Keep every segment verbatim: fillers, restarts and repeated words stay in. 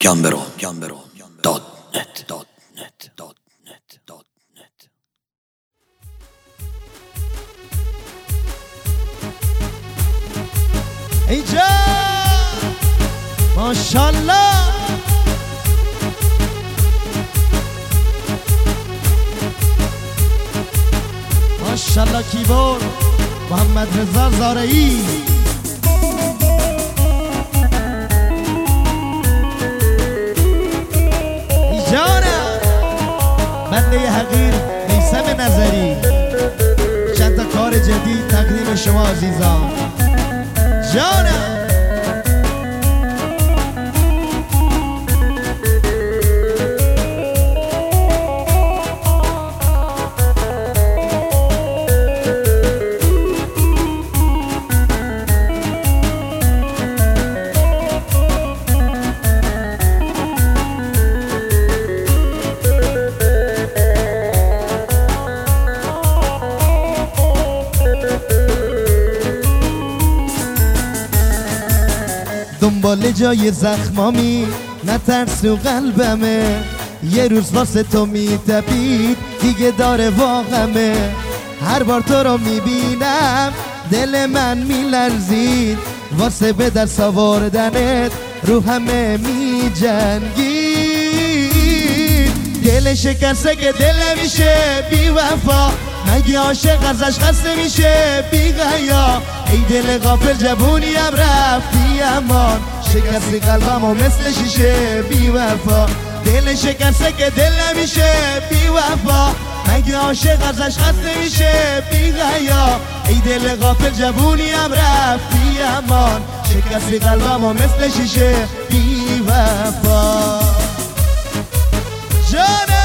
گمبرو گمبرو دات نت دات نت دات نت دات نت. اینجا ماشالله ماشالله کیبورد محمد رضا زارعی. جانم بنده حقیر میثم نظری، چند تا کار جدید تقدیم شما عزیزان. جانم دنبال جای زخمامی نترسو قلبمه، یه روز واسه تو میتپید دیگه داره واقعمه. هر بار تو رو میبینم دل من میلرزید، واسه به دست آوردنت رو همه میجنگید. دل شکسته که دل میشه بی وفا، مگه عاشق ازش خسته میشه بی غیا. ای دل غافل جوونیم رفتی امان، شکستی قلبم و مثل شیشه بی وفا. دل شکسته که دل نمیشه بی وفا، مگه عاشق ازش خسته میشه بی غیا. ای دل غافل جوونیم رفتی امان، شکستی قلبم و مثل شیشه بی وفا. جانم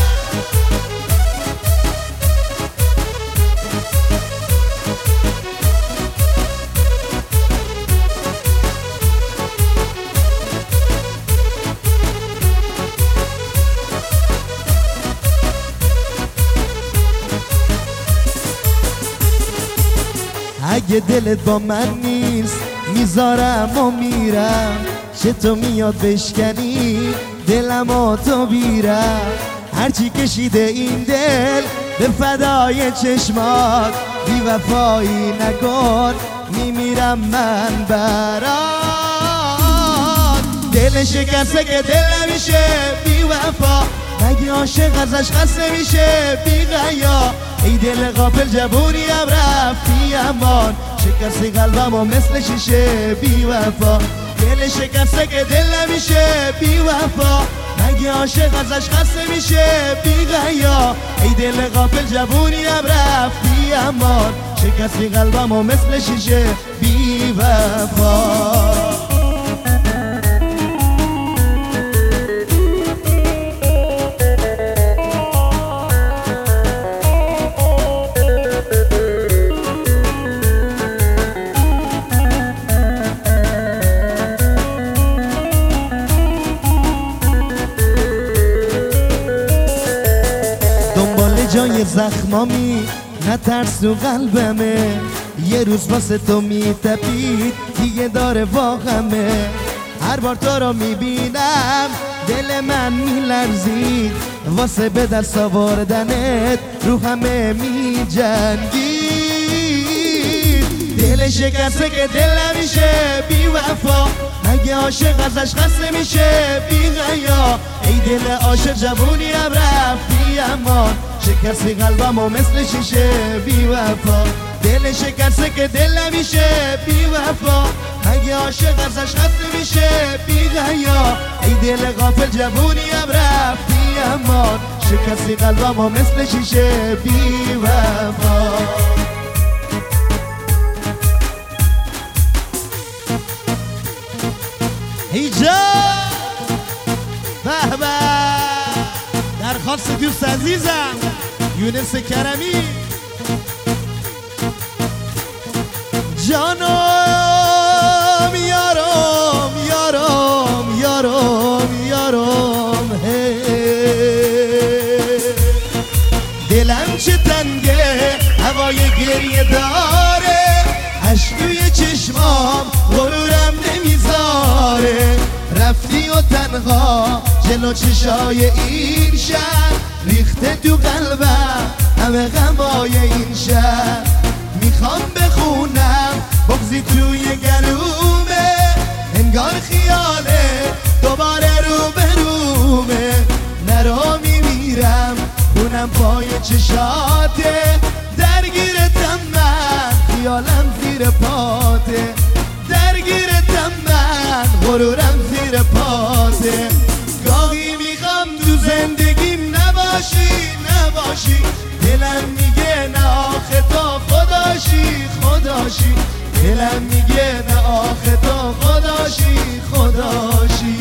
اگه دلت با من نیست میذارم و میرم، چه تو میاد بشکنی دلم و تو بیرم. هرچی کشیده این دل به فدای چشمات، بی وفایی نکن میمیرم من برات. دل شکسته که دل نمیشه بی وفا، مگه عاشق ازش خسته میشه بی غیا. ای دل غافل جوونیم رفتی امان، شکستی قلبم و مثل شیشه بی وفا. دل شکسته که دل نمیشه بی وفا، مگه عاشق ازش خسته میشه بی غیا. ای دل غافل جوونیم رفتی امان، شکستی قلبم و مثل شیشه بی وفا. جای زخمامی نترسو قلبمه، یه روز واسه تو میتپید دیگه داره واقعمه. هر بار تو رو میبینم دل من میلرزید، واسه به دست آوردنت رو همه میجنگید. دل شکسته که دل نمیشه بی وفا، مگه عاشق ازش خسته میشه بی غیا. ای دل عاشق جوونیم رفتی امان، شکستی قلبم و مثل شیشه بی وفا. دل شکسته که دل نمیشه بی وفا، مگه عاشق ازش خسته میشه بی غیا. ای دل غافل جوونیم رفتی امان، شکستی قلبم و مثل شیشه بی وفا. اینجا به به درخواست دوست عزیزم یونس کرمی. جانم یارم یارم یارم یارم هی، دلم چه تنگه هوای گریه داره، اشکوی چشمام غرورم نمیذاره. رفتی و تنها جلو چشای این شهر ریخته تو قلبم همه غمای این شهر. میخوام بخونم بغزی توی گلومه، انگار خیاله دوباره رو به رومه. نرا میمیرم خونم پای چشاته، درگیرتم من خیالم زیر پاته، درگیرتم من غرورم زیر پاته. گاهی میخوام تو زندگیم نباشی نباشی، دلم میگه نه آخه تو خداشی خداشی، دلم میگه نه آخه تو خداشی خداشی.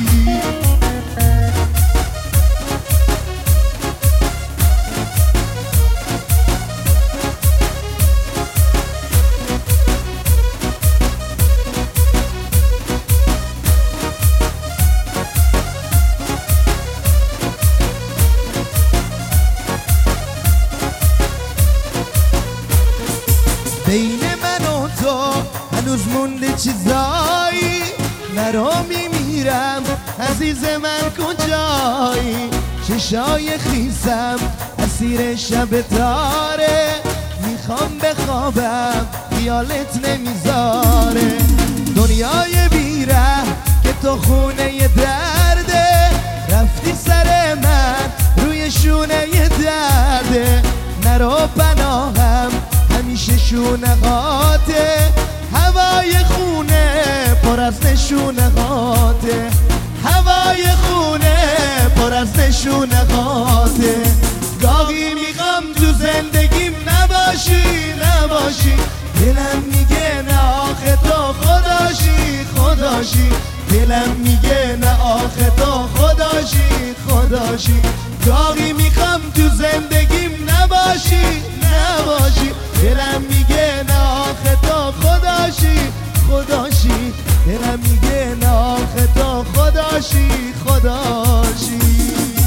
بین من و تو هنوز مونده چیزایی، نرو میمیرم عزیز من کجایی. چشای خیسم اسیر شب تاره، میخوام بخوابم خیالت نمیذاره. دنیای بیره که تو خونه درده، رفتی سر من روی شونه درده. نرو پناهم همیشه شونهاته، هوای خونه پر از نشونهاته، هوای خونه پر از نشونهاته. گاهی میخوام تو زندگیم نباشی نباشی، دلم میگه نه آخه تو خداشی خداشی، دلم میگه نه آخه تو خداشی خداشی. گاهی میخوام تو زندگیم نباشی نباشی، دلم میگه نه آخه تو خداشی خداشی، دلم میگه نه آخه تو خداشی خداشی.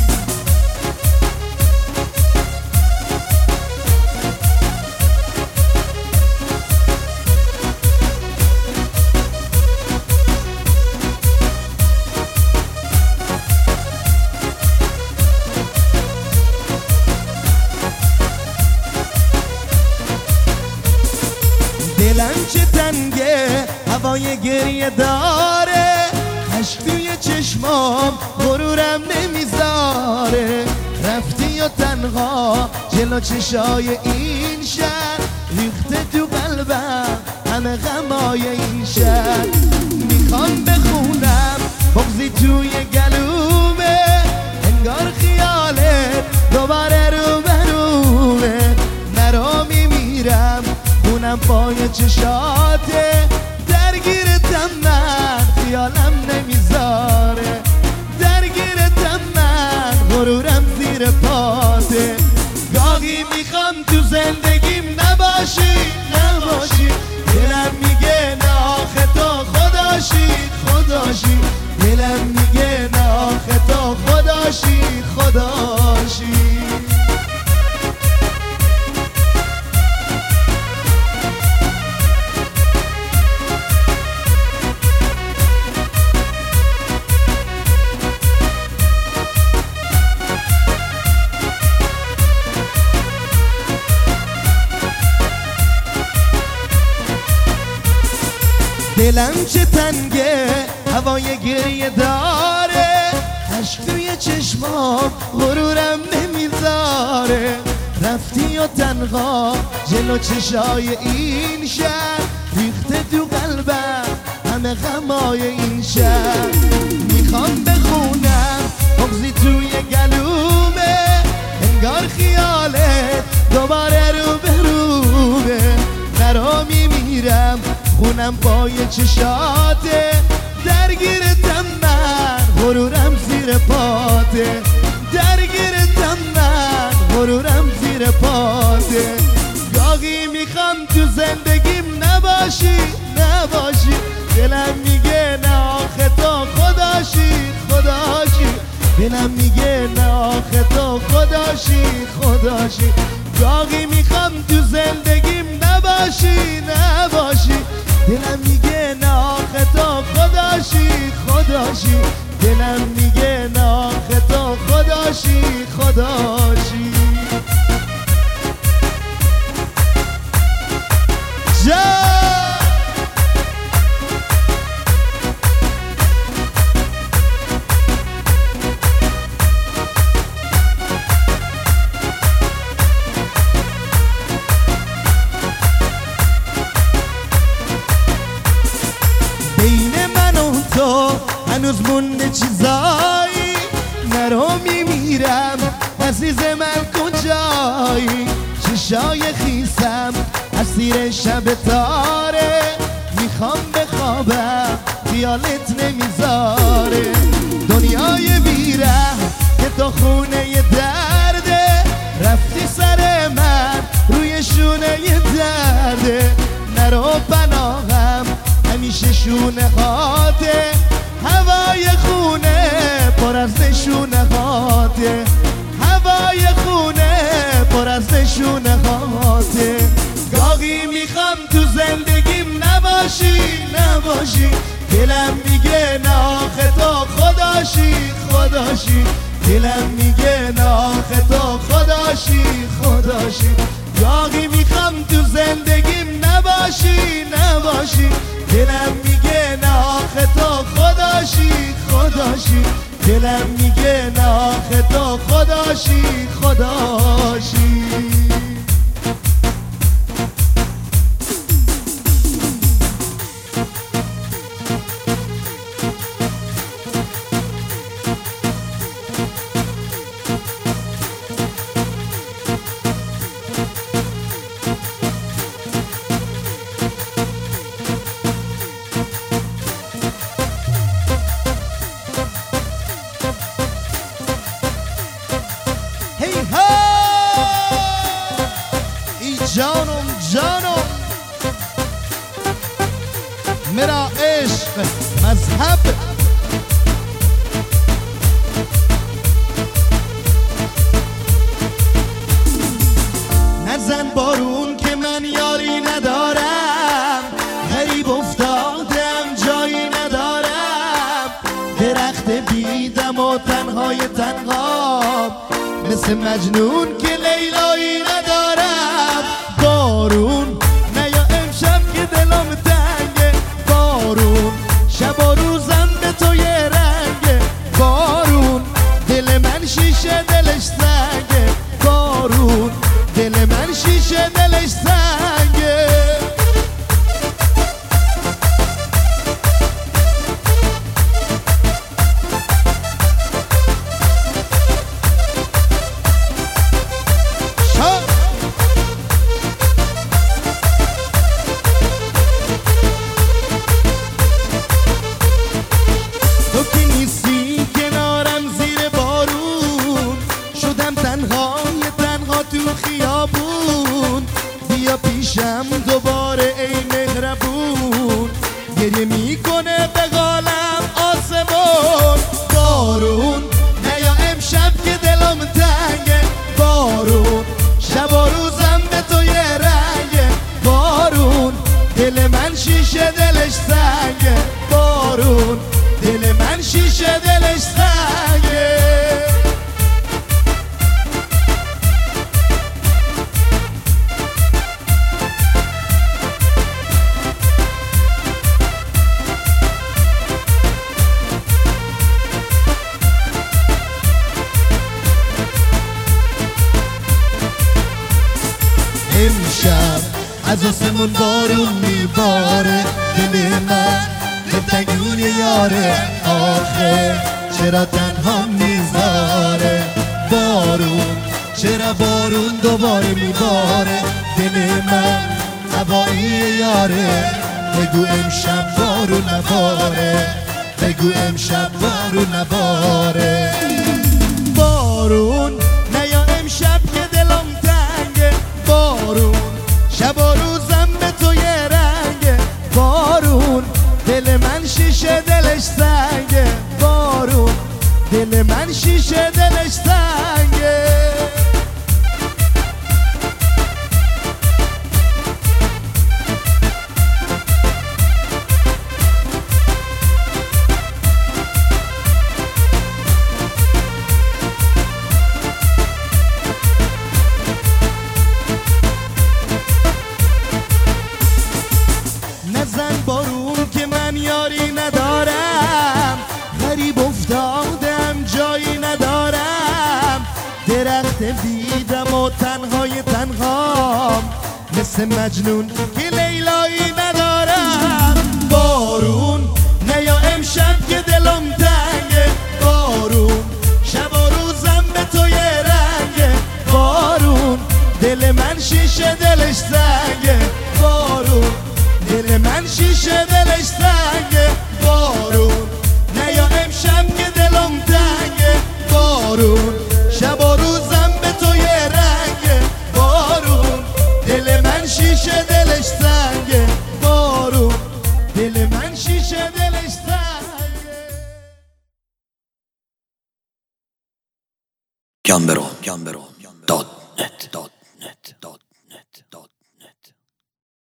دلم چه تنگه هوای گریه داره، اشک توی چشمام غرورم نمیذاره. رفتی و تنها جلو چشای این شهر، ریخته تو قلبم همه غمای این شهر. میخوام بخونم بغزی توی گلومه، انگار خیالت دوباره رو به رومه. نرو میمیرم خونم پای چشاته، درگیرتم من خیالم نمیذاره، درگیرتم من غرورم زیر پاته. گاهی میخوام تو زندگیم نباشی نباشی، دلم میگه نه آخه تو خداشی خداشی، دلم میگه نه آخه تو خداشی خداشی. دلم چه تنگه هوای گریه داره، اشک توی چشمام غرورم نمیذاره. رفتی و تنها جلو چشای این شهر، ریخته تو قلبم همه غمای این شهر. میخوام بخونم بغزی توی گلومه، انگار خیاله دوباره رو به رومه. نرو میمیرم خونم پای چشاته، درگیرتم من غرورم زیر پاته، درگیرتم من غرورم زیر پاته. گاهی میخوام تو زندگیم نباشی نباشی، دلم میگه نه آخه تو خداشی خداشی، دلم میگه نه آخه تو خداشی خداشی. گاهی میخوام تو زندگیم نباشی نباشی، دلم میگه نه آخه تو خداشی خداشی، دلم میگه نه آخه خداشی خداشی جان بین من و تو هنوز مونده چیزایی نرو میمیرم عزیز من کجایی چشای خیسم اسیر شب تاره میخوام بخوابم خیالت نمیذاره دنیای بیره که تو خونه ی درده رفتی سر من روی شونه ی درده نرو پناهم همیشه شونه هاته هوای خونه پر از نشونه هاته هوای خونه پر از نشونه هاته گاهی میخوام تو زندگیم نباشی نباشی دلم میگه نه آخه تو خداشی خداشی دلم میگه نه آخه تو خداشی خداشی گاهی میخوام تو زندگیم نباشی نباشی دلم میگه نه آخه تو خداشی خداشی دلم میگه نه آخه تو خداشی خداشی جانم جانم میرا عشق مذهب نزن بارون که من یاری ندارم غریب افتادم جایی ندارم درخت بیدم و تنهای تنها مثل مجنون که لیلایی ندارم بارون نیا امشب که دلم تنگه بارون شب و روزم به تو یه رنگه بارون دل من شیشه دلش سنگه بارون دل من شیشه دلش سنگه تو که نیستی کنارم زیر بارون شدم تنهای تنها تو خیابون بیا پیشم دوباره ای مهربون گریه میکنه به قالم آسمون بارون نیا امشب که دلم تنگه بارون شب و روزم به تو یه رنگه بارون دل من شیشه دلش سنگه بارون دل من شیشه دلش سنگه امشب از آسمون بارون میباره دل من دلتنگون یاره آخه چرا تنها میذاره بارون چرا بارون دوباره میباره دل من هوایی یاره بگو امشب بارون نباره بگو امشب بارون نباره بارون نیا امشب که دلم تنگه بارون شب و روزم به تو یه رنگه بارون دل من شیشه دلش سنگه بارون دل من شیشه دلش سنگه رفته دیدم و تنهای تنهام مثل مجنون که لیلایی ندارم. بارون نیا امشب که دلم تنگه، بارون شب و روزم به تو یه رنگه. بارون دل من شیشه دلش سنگه، بارون دل من شیشه دلش سنگه. بارون نیا امشب که دلم تنگه، بارون شب و روزم به تو یه رنگه. بارون دل من شیشه دلش سنگه، بارون دل من شیشه دلش سنگه. گمبرو گمبرو دات نت